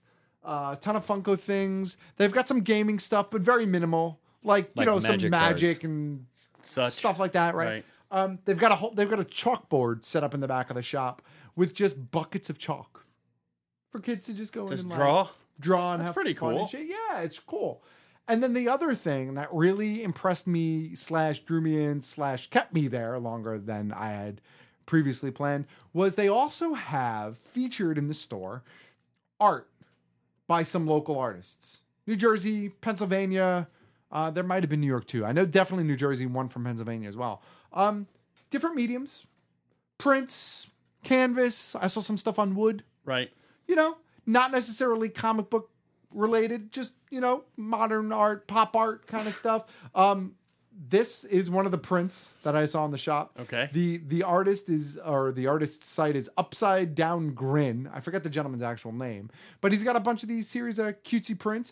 They've got some gaming stuff, but very minimal, like some magic cards. and such stuff like that, right? They've got a chalkboard set up in the back of the shop with just buckets of chalk for kids to just go in and draw and That's have pretty fun cool. and shit. Yeah, it's cool. And then the other thing that really impressed me / drew me in / kept me there longer than I had previously planned was they also have featured in the store art by some local artists. New Jersey, Pennsylvania, there might have been New York too. I know definitely New Jersey, one from Pennsylvania as well. Different mediums, prints, canvas. I saw some stuff on wood. Right. Not necessarily comic book related, just, modern art, pop art kind of stuff. This is one of the prints that I saw in the shop. Okay. The artist's site is Upside Down Grin. I forget the gentleman's actual name, but he's got a bunch of these series of cutesy prints.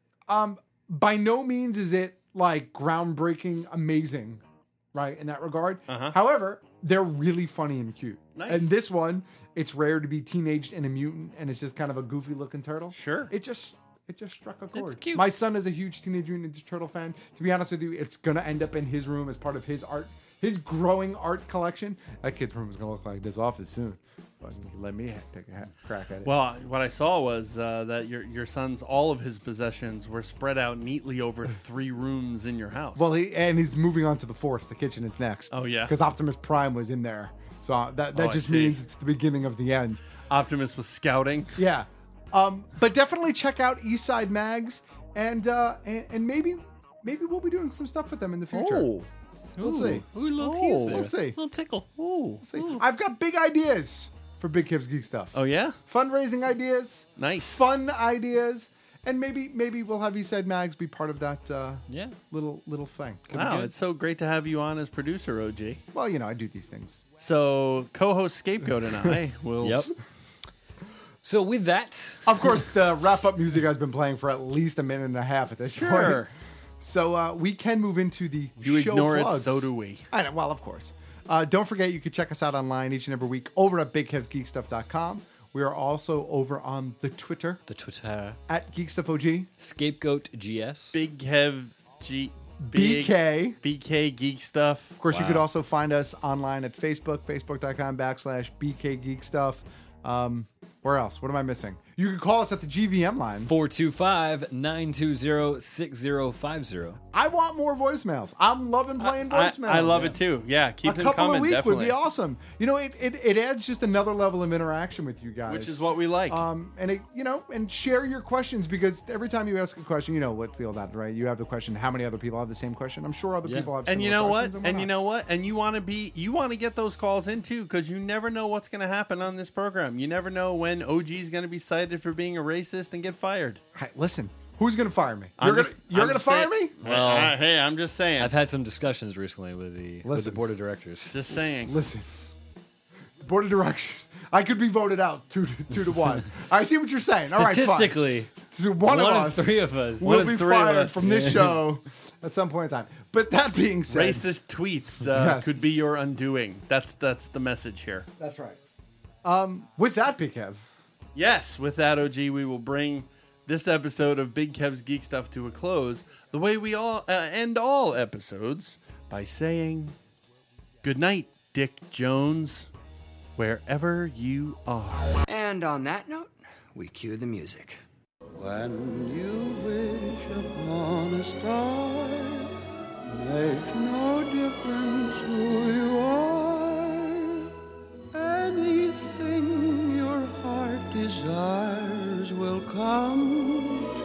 By no means is it like groundbreaking, amazing, right? In that regard. However, they're really funny and cute. Nice. And this one, it's rare to be teenaged and a mutant, and it's just kind of a goofy looking turtle. Sure. It just struck a chord. It's cute. My son is a huge Teenage Mutant Ninja Turtle fan. To be honest with you, it's gonna end up in his room as part of his his growing art collection. That kid's room is gonna look like this office soon. But let me take a crack at it. Well, what I saw was that your son's all of his possessions were spread out neatly over 3 rooms in your house. Well, he's moving on to the 4th. The kitchen is next. Oh yeah, because Optimus Prime was in there. So that just means it's the beginning of the end. Optimus was scouting. Yeah. But definitely check out Eastside Mags, and maybe we'll be doing some stuff with them in the future. Oh, we'll see. Ooh, a little tease there. We'll see. Little tickle. Ooh. See. I've got big ideas for Big Kev's Geek Stuff. Oh yeah, fundraising ideas, nice, fun ideas, and maybe we'll have Eastside Mags be part of that. Little thing. Wow, it's so great to have you on as producer, OG. Well, I do these things. So co-host Scapegoat and I will. Yep. So with that, of course, the wrap-up music has been playing for at least a minute and a half at this point. So we can move into the You show ignore plugs. it, so do we. I know. Well, of course. Don't forget, you can check us out online each and every week over at BigKevsGeekStuff.com. We are also over on the Twitter. At GeekStuffOG. Scapegoat GS. Big Kev BK Geek Stuff. Of course, you could also find us online at Facebook, facebook.com/BK Geek Stuff. Where else? What am I missing? You can call us at the GVM line. 425-920-6050. I want more voicemails. I'm loving playing voicemails. I love it too. Yeah, keep them coming. A couple a week definitely. would be awesome. You know, it adds just another level of interaction with you guys, which is what we like. And it, and share your questions, because every time you ask a question, what's the old that, right? You have the question. How many other people have the same question? I'm sure other people have. And you know what? And you know what? And you want to get those calls in too, because you never know what's going to happen on this program. You never know when OG is going to be cited for being a racist and get fired. Hey, listen, who's going to fire me? You're going to fire me? Well, hey, I'm just saying. I've had some discussions recently with the board of directors. Just saying. Listen, the board of directors. I could be voted out 2-1. I see what you're saying. All right, fine. Statistically, one of us, 3 of us, will be fired from this show at some point in time. But that being said, racist tweets could be your undoing. That's the message here. That's right. With that, Big Kev. Yes, with that, OG, we will bring this episode of Big Kev's Geek Stuff to a close, the way we all end all episodes, by saying good night, Dick Jones, wherever you are. And on that note, we cue the music. When you wish upon a star, makes no difference who you are. Anything your heart desires will come